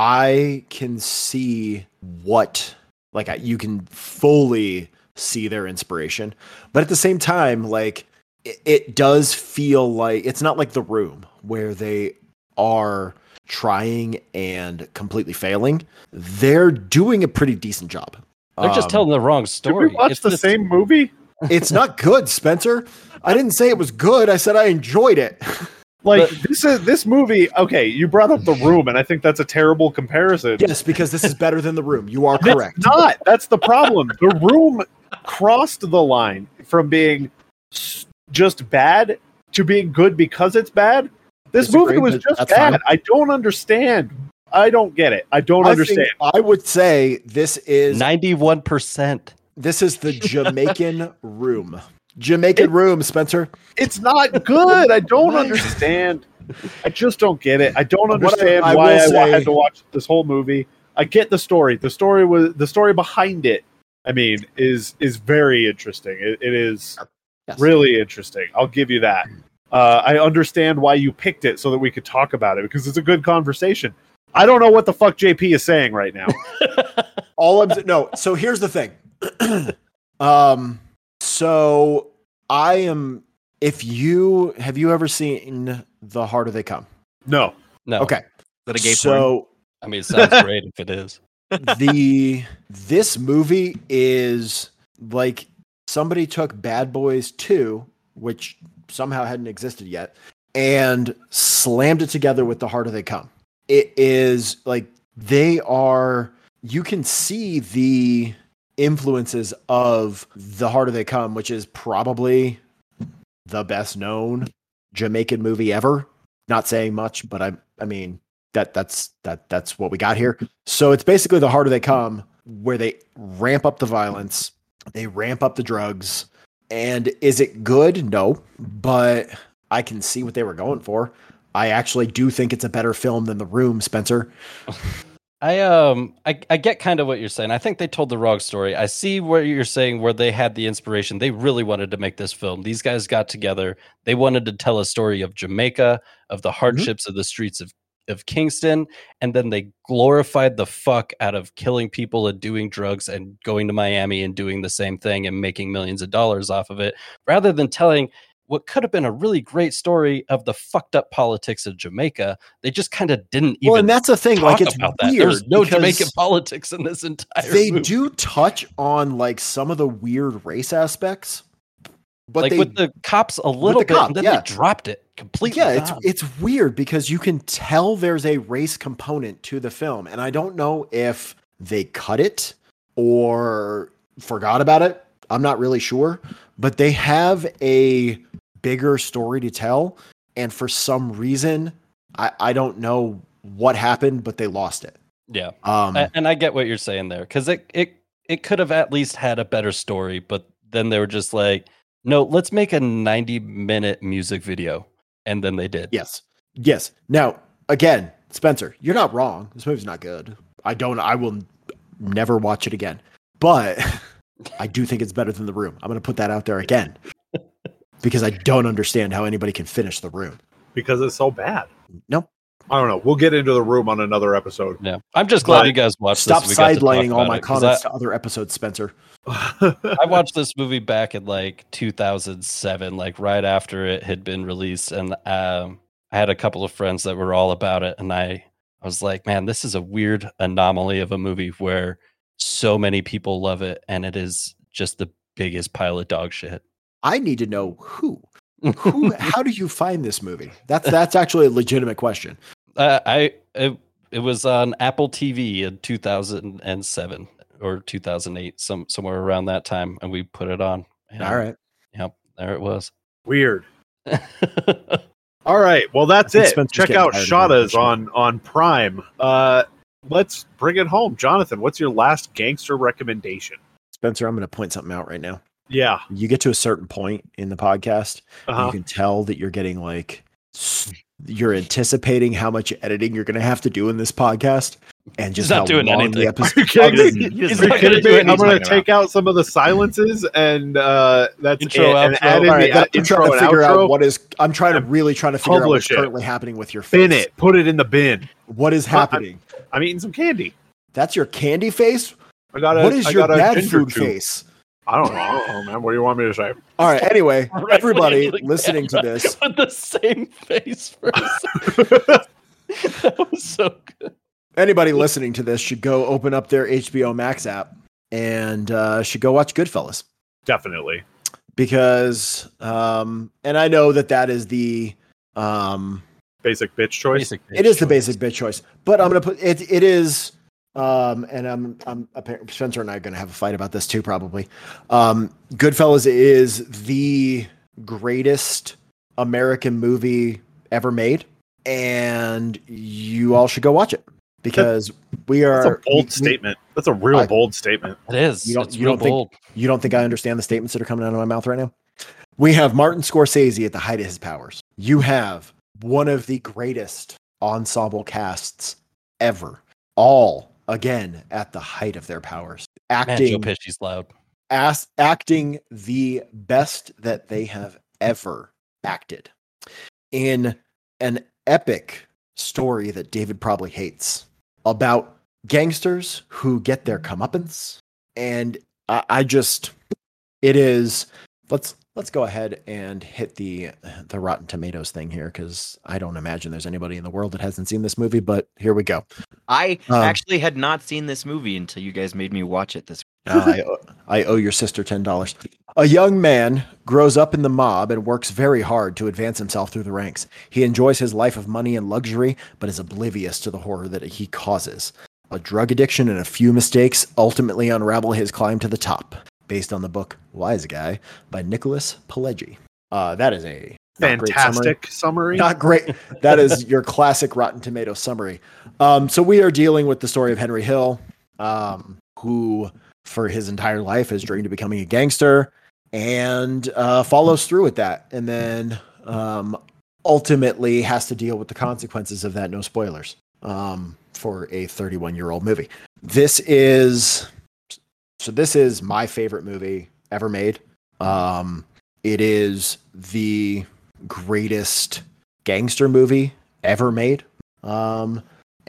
I can see what like I- you can fully see their inspiration, but at the same time, like it, it does feel like it's not like The Room where they are trying and completely failing. They're doing a pretty decent job. They're just Um, telling the wrong Did story. we watch It's the just- same movie? It's not good, Spencer. I didn't say it was good. I said I enjoyed it. Like But- this is this movie. Okay, you brought up The Room, and I think that's a terrible comparison. Yes, because this is better than The Room. You are correct. It's not. That's the problem. The Room crossed the line from being s- just bad to being good because it's bad. This Disagree, movie was but just that's bad. fine. I don't understand. I don't get it. I don't I understand. think I would say this is ninety-one percent. this is the Jamaican Room. Jamaican Room, Spencer. It's not good. I don't understand. I just don't get it. I don't What I- understand I why I, will wa- say- had to watch this whole movie. I get the story. The story was the story behind it. I mean, is is very interesting. It, it is Yes. really interesting. I'll give you that. Uh, I understand why you picked it so that we could talk about it because it's a good conversation. I don't know what the fuck J P is saying right now. All I'm no. So here's the thing. um. So I am. If you have you ever seen The Harder They Come? No. No. Okay. Is that a gay porn? So I mean, it sounds great if it is. the this movie is like somebody took Bad Boys two, which somehow hadn't existed yet, and slammed it together with The Harder They Come. It is like they are you can see the influences of The Harder They Come, which is probably the best known Jamaican movie ever. Not saying much, but I I mean that that's that that's what we got here. So it's basically The Harder They Come, where they ramp up the violence, they ramp up the drugs. And is it good? No, but I can see what they were going for. I actually do think it's a better film than The Room, Spencer. I um I, I get kind of what you're saying. I think they told the wrong story. I see where you're saying where they had the inspiration. They really wanted to make this film. These guys got together. They wanted to tell a story of Jamaica, of the hardships of the streets of, of Kingston, and then they glorified the fuck out of killing people and doing drugs and going to Miami and doing the same thing and making millions of dollars off of it, rather than telling what could have been a really great story of the fucked up politics of Jamaica. They just kind of didn't even Well, and that's the thing. talk Like, it's about that. weird. There's no because Jamaican politics in this entire They movie. do touch on like some of the weird race aspects, but like they, with the cops a little the bit, cop, and then yeah. they dropped it completely. yeah, it's gone. it's weird because you can tell there's a race component to the film, and I don't know if they cut it or forgot about it. I'm not really sure, but they have a bigger story to tell, and for some reason, I I don't know what happened, but they lost it. yeah. Um, A- and I get what you're saying there because it it it could have at least had a better story, but then they were just like, No, let's make a ninety minute music video. And then they did. Yes. Yes. Now, again, Spencer, you're not wrong. This movie's not good. I don't, I will never watch it again. But I do think it's better than The Room. I'm going to put that out there again. Because I don't understand how anybody can finish The Room. Because it's so bad. Nope. I don't know. We'll get into The Room on another episode. Yeah. I'm just glad But you guys watched Stop this. We got to talk sidelining all about my it, 'cause comments I- to other episodes, Spencer. I watched this movie back in like two thousand seven, like right after it had been released, and um, I had a couple of friends that were all about it, and I, I was like, man, this is a weird anomaly of a movie where so many people love it, and it is just the biggest pile of dog shit. I need to know who. Who? How do you find this movie? That's that's actually a legitimate question. uh, I it, it was on Apple T V in two thousand seven or two thousand eight, some somewhere around that time, and we put it on. And, All right. Yep, there it was. Weird. All right. Well, that's I think it. Spencer's Check getting out tired of Shada's my on, on Prime. Uh, let's bring it home. Jonathan, what's your last gangster recommendation? Spencer, I'm going to point something out right now. Yeah. You get to a certain point in the podcast, and Uh-huh. you can tell that you're getting like, s- you're anticipating how much editing you're going to have to do in this podcast. And just He's not how doing long anything. the episode Are you kidding is. me? He doesn't Are you not kidding gonna do me? anything. I'm going to He's take out some of the silences and uh, that's Intro, it, and outro. add in All right, the then uh, I'm intro trying to and figure outro. out what is. I'm trying to and really trying to figure out what's publish it. currently happening with your face. Bin it. Put it in the bin. What is Well, I'm- happening? I'm eating some candy. That's your candy face. I got a, What is I your got a bad ginger food chew. face? I don't know. I don't know, man. What do you want me to say? All right. Anyway, Right everybody into the listening to camera this, with the same face for a second. That was so good. anybody listening to this should go open up their H B O Max app and uh, should go watch Goodfellas. Definitely. Because, um, and I know that that is the, um, Basic bitch choice. Basic it is the choice. basic bit choice, but I'm going to put it, it is, um, and I'm, I'm, appar- Spencer and I are going to have a fight about this too, probably. Um, Goodfellas is the greatest American movie ever made, and you all should go watch it because we That's are a bold we- statement. That's a real I- bold statement. It is. You don't- it's you real don't think- bold. You don't think I understand the statements that are coming out of my mouth right now? We have Martin Scorsese at the height of his powers. You have one of the greatest ensemble casts ever. All, again, at the height of their powers. Man, Joe Acting, Pesci's loud. as, acting the best that they have ever acted. In an epic story that David probably hates about gangsters who get their comeuppance. And I, I just, it is, let's, let's go ahead and hit the, the Rotten Tomatoes thing here. Cause I don't imagine there's anybody in the world that hasn't seen this movie, but here we go. I Um, actually had not seen this movie until you guys made me watch it this Uh, I, owe- I owe your sister ten dollars. A young man grows up in the mob and works very hard to advance himself through the ranks. He enjoys his life of money and luxury, but is oblivious to the horror that he causes. A drug addiction and a few mistakes ultimately unravel his climb to the top. Based on the book Wise Guy by Nicholas Pileggi. Uh, that is a not great summary. Fantastic summary. Not great. That is your classic Rotten Tomato summary. Um, so we are dealing with the story of Henry Hill, um, who for his entire life has dreamed of becoming a gangster and uh, follows through with that. And then um, ultimately has to deal with the consequences of that. No spoilers um, for a thirty-one year old movie. This is, so this is my favorite movie ever made. Um, it is the greatest gangster movie ever made. Um,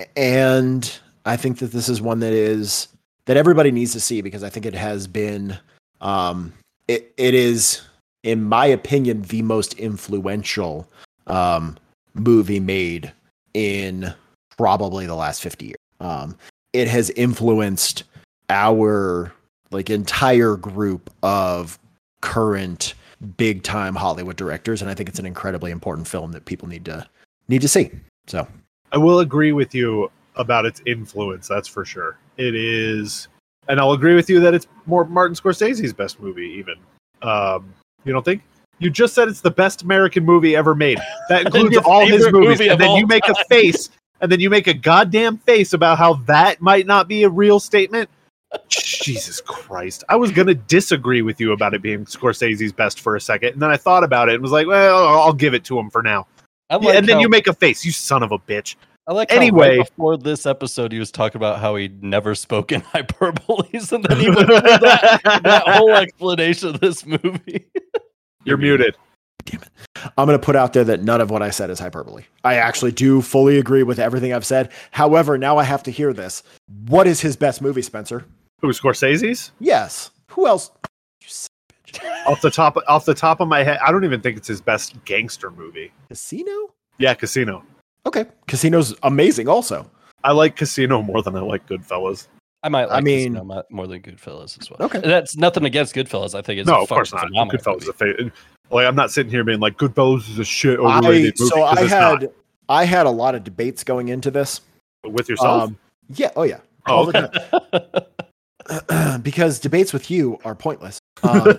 and I think that this is one that is, that everybody needs to see because I think it has been, um, it, it is, in my opinion, the most influential, um, movie made in probably the last fifty years. Um, it has influenced our like entire group of current big time Hollywood directors. And I think it's an incredibly important film that people need to need to see. So I will agree with you about its influence. That's for sure. It is, and I'll agree with you that it's more Martin Scorsese's best movie. Even um, you don't think? You just said it's the best American movie ever made. That includes your all his favorite movies, movie and of then all you make a time. face, and then you make a goddamn face about how that might not be a real statement. Jesus Christ. I was going to disagree with you about it being Scorsese's best for a second. And then I thought about it and was like, well, I'll give it to him for now. I like Yeah, and then how- you make a face, you son of a bitch. I like Anyway. how right before this episode he was talking about how he'd never spoken hyperboles, and then he went through that, that whole explanation of this movie. You're muted. I'm going to put out there that none of what I said is hyperbole. I actually do fully agree with everything I've said. However, now I have to hear this. What is his best movie, Spencer? Who, Scorsese's? Yes. Who else? You son of a bitch. Off the top off the top of my head, I don't even think it's his best gangster movie. Casino? Yeah, Casino. Okay. Casino's amazing also. I like Casino more than I like Goodfellas. I might like I mean- Casino mo- more than Goodfellas as well. Okay. And that's nothing against Goodfellas. I think it's No, a of course fucking not. phenomenal Goodfellas is movie. a favorite. Like, I'm not sitting here being like Goodfellas is a shit I, overrated movie. so 'cause I it's had not. I had a lot of debates going into this. With yourself. Um, yeah. Oh yeah. Oh, All the time. Because debates with you are pointless. Um,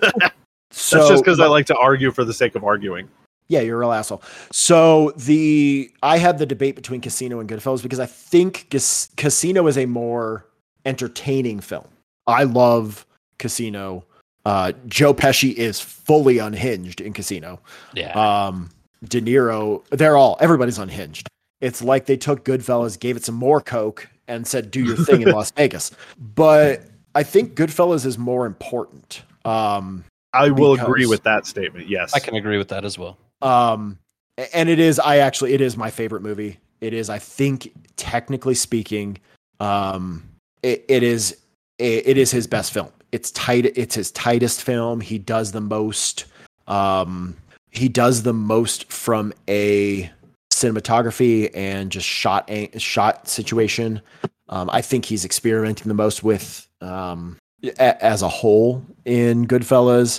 so That's just because I like to argue for the sake of arguing. Yeah, you're a real asshole. So the I had the debate between Casino and Goodfellas because I think Cas- Casino is a more entertaining film. I love Casino. Uh, Joe Pesci is fully unhinged in Casino. Yeah. Um, De Niro, they're all everybody's unhinged. It's like they took Goodfellas, gave it some more coke, and said, "Do your thing in Las Vegas." But I think Goodfellas is more important. Um, I will Because- agree with that statement. Yes. I can agree with that as well. Um, and it is, I actually, it is my favorite movie. It is, I think, technically speaking, um, it, it is, it, it is his best film. It's tight. It's his tightest film. He does the most, um, he does the most from a cinematography and just shot, shot situation. Um, I think he's experimenting the most with, um, a, as a whole in Goodfellas.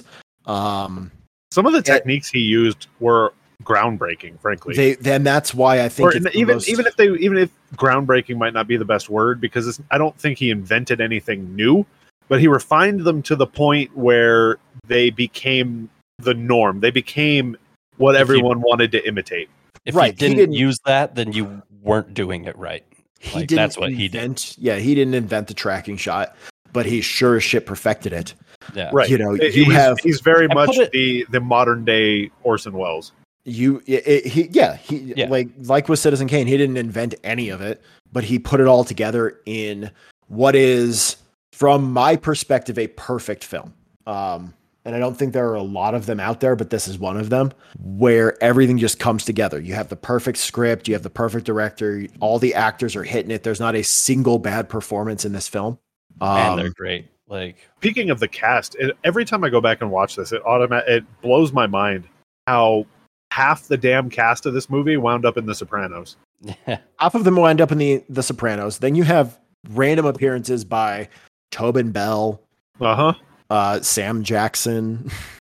Um, Some of the Yeah. techniques he used were groundbreaking, frankly. They then that's why I think or it's the even most- even if they even if groundbreaking might not be the best word, because it's, I don't think he invented anything new, but he refined them to the point where they became the norm. They became what If you- everyone wanted to imitate. If Right, you he didn't, didn't- use that, then you weren't doing it right. he like, didn't that's what he did. invent, Yeah, he didn't invent the tracking shot, but he sure as shit perfected it. Yeah. Right. You know, He- you he's, have he's very I much put it- the the modern day Orson Welles. you. It, it- he yeah he Yeah. like like with Citizen Kane, he didn't invent any of it, but he put it all together in what is, from my perspective, a perfect film. Um, and I don't think there are a lot of them out there, but this is one of them where everything just comes together. You have the perfect script, you have the perfect director, all the actors are hitting it. There's not a single bad performance in this film. Man, Um, they're great. Like, Speaking of the cast, it, every time I go back and watch this, it automa- it blows my mind how half the damn cast of this movie wound up in The Sopranos. half of them wind up in the the Sopranos. Then you have random appearances by Tobin Bell, Uh huh. uh, Sam Jackson,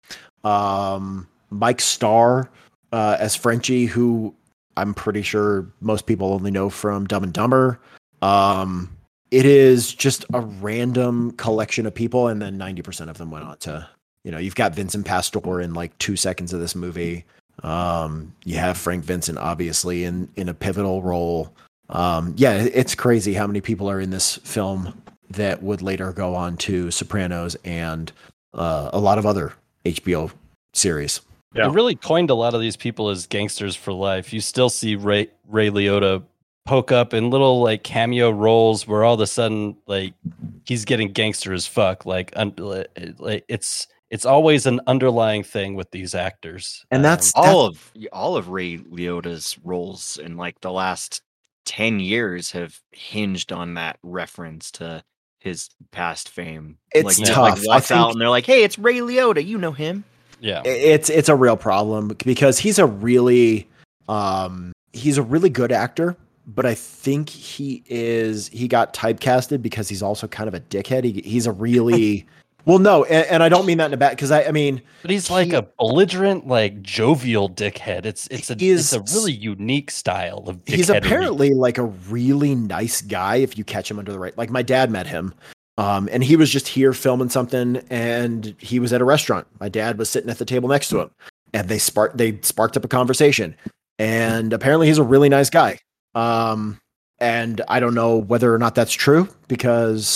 um, Mike Starr uh, as Frenchie, who I'm pretty sure most people only know from Dumb and Dumber. Um, it is just a random collection of people, and then ninety percent of them went on to, you know, you've got Vincent Pastore in like two seconds of this movie. Um, you have Frank Vincent obviously in in a pivotal role. Um, yeah, it's crazy how many people are in this film that would later go on to Sopranos and uh, a lot of other H B O series. Yeah. It really coined a lot of these people as gangsters for life. You still see Ray Ray Liotta poke up in little like cameo roles where all of a sudden like he's getting gangster as fuck. Like, un- like it's it's always an underlying thing with these actors, And that's- Um, all of all of Ray Liotta's roles in like the last ten years have hinged on that reference to his past fame. It's like, he tough. Like, I walks think- out and they're like, "Hey, it's Ray Liotta. You know him." yeah. It's it's a real problem because he's a really um, he's a really good actor, but I think he is he got typecasted because he's also kind of a dickhead. He, he's a really well, no, and, and I don't mean that in a bad because I I mean But he's like he- a belligerent, like jovial dickhead. It's it's a He is- it's a really unique style of dickheadery. he's apparently like a really nice guy if you catch him under the right. Like my dad met him, um, and he was just here filming something, and he was at a restaurant. My dad was sitting at the table next to him, and they sparked they sparked up a conversation. And apparently, he's a really nice guy. Um, and I don't know whether or not that's true because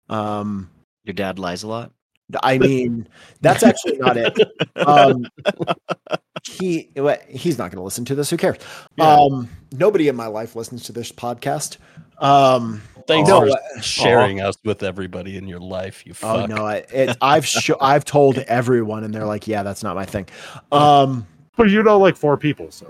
Um, Your dad lies a lot. I mean, that's actually not it. Um, he he's not going to listen to this. Who cares? Yeah. Um, nobody in my life listens to this podcast. Um, Thanks no, for uh, sharing us with everybody in your life. You fuck. Oh no, I, it, I've sho- I've told everyone, and they're like, "Yeah, that's not my thing." Um, But you know, like four people. So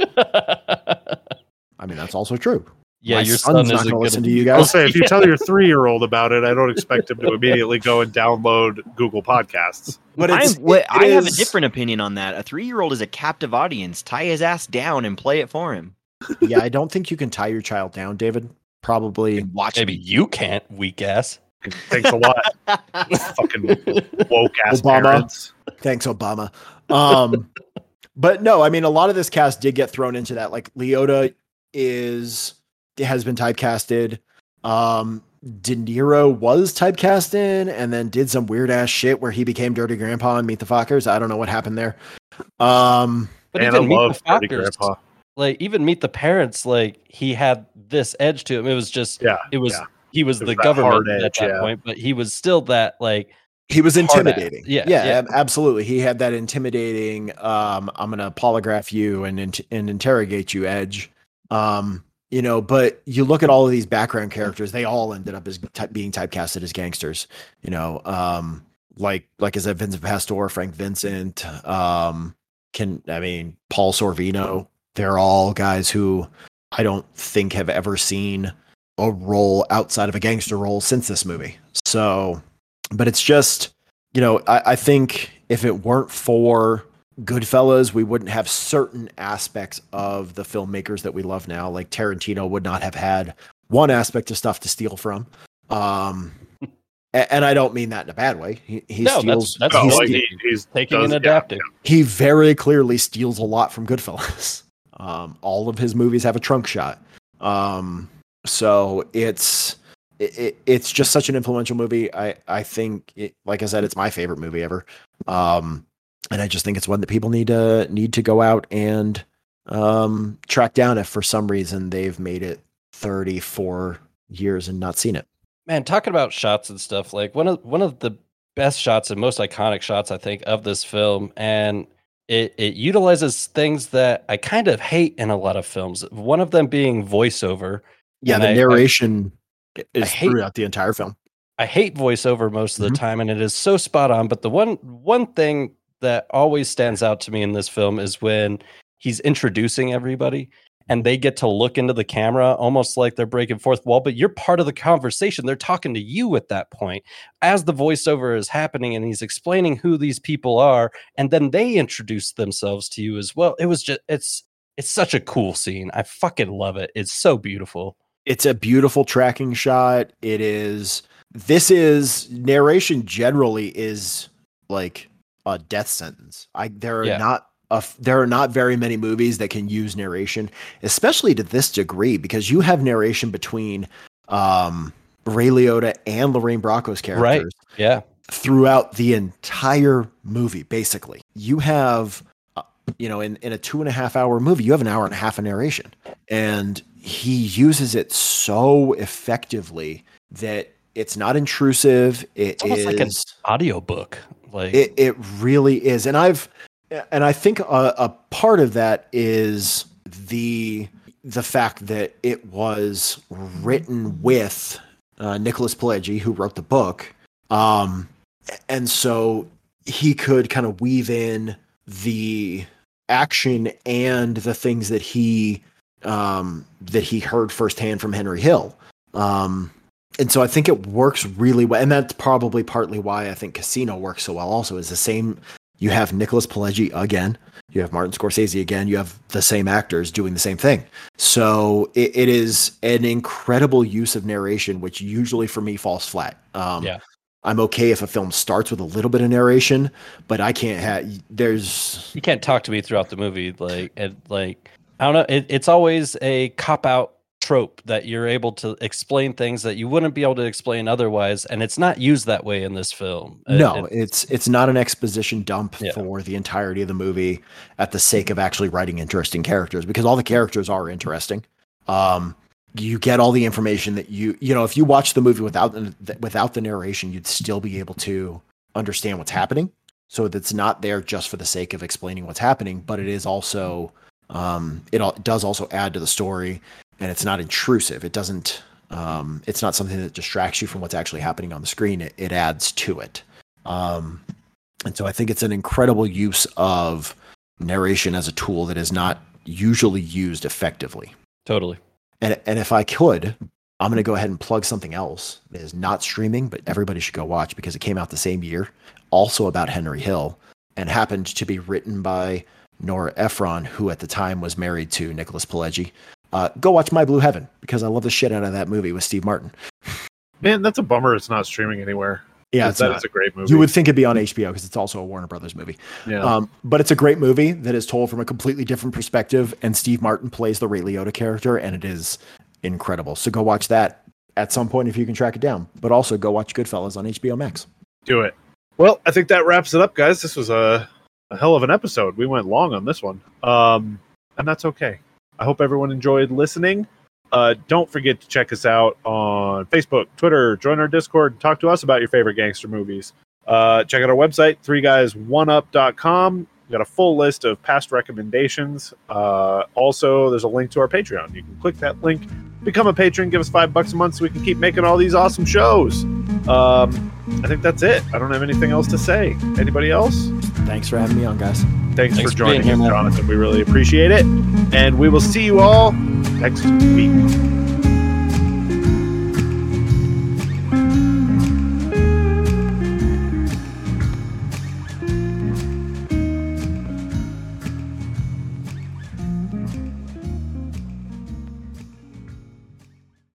I mean, that's also true. yeah, My your son's son not isn't gonna listen to gonna- you I'll guys. say, if you tell your three-year-old about it, I don't expect him to immediately go and download Google Podcasts. But I'm, it's, what, it I have a is- different opinion on that. A three-year-old is a captive audience. Tie his ass down and play it for him. Yeah, I don't think you can tie your child down, David. Probably. Watch Maybe you can't, weak ass. Thanks a lot, fucking woke ass Obama. parents. Thanks, Obama. Um, but no, I mean, a lot of this cast did get thrown into that. Like Leota is has been typecasted. Um, De Niro was typecast in, and then did some weird ass shit where he became Dirty Grandpa and Meet the Fockers. I don't know what happened there. Um, But And I even Meet love the Dirty Fockers, Grandpa. like even Meet the Parents, like he had this edge to him. It was just, Yeah, it was yeah. he was It the was that government hard at edge, that yeah. point, but he was still that like he was Hard ass. intimidating. Yeah, yeah, yeah. ab- absolutely. He had that intimidating. Um, I'm gonna polygraph you and int- and interrogate you, edge. Um, you know, but you look at all of these background characters; they all ended up as ty- being typecasted as gangsters. You know, um, like like I said, Vincent Pastore, Frank Vincent. Um, can I mean Paul Sorvino? They're all guys who I don't think have ever seen a role outside of a gangster role since this movie. So, but it's just, you know, I, I think if it weren't for Goodfellas, we wouldn't have certain aspects of the filmmakers that we love now. Like Tarantino would not have had one aspect of stuff to steal from. Um, a- and I don't mean that in a bad way. He, he No, that's- steals. that's No, he, cool. like ste- he, he's taking does- and yeah, adapting. he very clearly steals a lot from Goodfellas. Um, all of his movies have a trunk shot. Um, so it's it, it, it's just such an influential movie. I I think, it, like I said, it's my favorite movie ever. Um, and I just think it's one that people need to need to go out and um, track down if for some reason they've made it thirty-four years and not seen it. Man, talking about shots and stuff, like one of one of the best shots and most iconic shots I think of this film, and it, it utilizes things that I kind of hate in a lot of films. One of them being voiceover. Yeah, And the I- I- narration is hate- throughout the entire film. I hate voiceover most of the Mhm. time, and it is so spot on. But the one one thing that always stands out to me in this film is when he's introducing everybody and they get to look into the camera almost like they're breaking fourth wall, but you're part of the conversation. They're talking to you at that point as the voiceover is happening, and he's explaining who these people are, and then they introduce themselves to you as well. It was just it's it's such a cool scene. I fucking love it. It's so beautiful. It's a beautiful tracking shot. It is. This is narration generally is like a death sentence. I there are Yeah. not a, there are not very many movies that can use narration, especially to this degree, because you have narration between um, Ray Liotta and Lorraine Bracco's characters Right. Yeah. throughout the entire movie. Basically, you have, uh, you know, in, in a two and a half hour movie, you have an hour and a half of narration, and he uses it so effectively that it's not intrusive. It It's almost is, like an audiobook. Like it, it really is. And I've, and I think a, a part of that is the, the fact that it was written with uh, Nicholas Pileggi, who wrote the book. Um, and so he could kind of weave in the action and the things that he, um, that he heard firsthand from Henry Hill. Um, and so I think it works really well. And that's probably partly why I think Casino works so well also, is the same. You have Nicholas Pileggi again, you have Martin Scorsese again, you have the same actors doing the same thing. So it, it is an incredible use of narration, which usually for me falls flat. Um, Yeah. I'm okay if a film starts with a little bit of narration, but I can't have, there's, you can't talk to me throughout the movie. Like, it, like I don't know. It, it's always a cop out trope that you're able to explain things that you wouldn't be able to explain otherwise, and it's not used that way in this film. It- no, it- it's it's not an exposition dump Yeah. for the entirety of the movie at the sake of actually writing interesting characters, because all the characters are interesting. Um, you get all the information that you you know if you watch the movie without the, without the narration, you'd still be able to understand what's happening. So that's not there just for the sake of explaining what's happening, but it is also um, it, it does also add to the story, and it's not intrusive. It doesn't. Um, it's not something that distracts you from what's actually happening on the screen. It, it adds to it, um, and so I think it's an incredible use of narration as a tool that is not usually used effectively. Totally. And and if I could, I'm going to go ahead and plug something else that is not streaming, but everybody should go watch because it came out the same year, also about Henry Hill, and happened to be written by Nora Ephron, who at the time was married to Nicholas Pileggi. Uh, go watch My Blue Heaven because I love the shit out of that movie with Steve Martin. Man, that's a bummer. It's not streaming anywhere. Yeah, it's that not. is a great movie. You would think it'd be on H B O because it's also a Warner Brothers movie. Yeah. Um, but it's a great movie that is told from a completely different perspective, and Steve Martin plays the Ray Liotta character, and it is incredible. So go watch that at some point if you can track it down. But also go watch Goodfellas on H B O Max. Do it. Well, I think that wraps it up, guys. This was a, a hell of an episode. We went long on this one, um, and that's okay. I hope everyone enjoyed listening. Uh, don't forget to check us out on Facebook, Twitter, join our Discord, and talk to us about your favorite gangster movies. Uh, check out our website, three guys one up dot com. We've got a full list of past recommendations. Uh, also, there's a link to our Patreon. You can click that link, become a patron, give us five bucks a month so we can keep making all these awesome shows. Um, I think that's it. I don't have anything else to say. Anybody else? Thanks for having me on, guys. Thanks, Thanks for for joining being us, here, man. Jonathan. We really appreciate it. And we will see you all next week.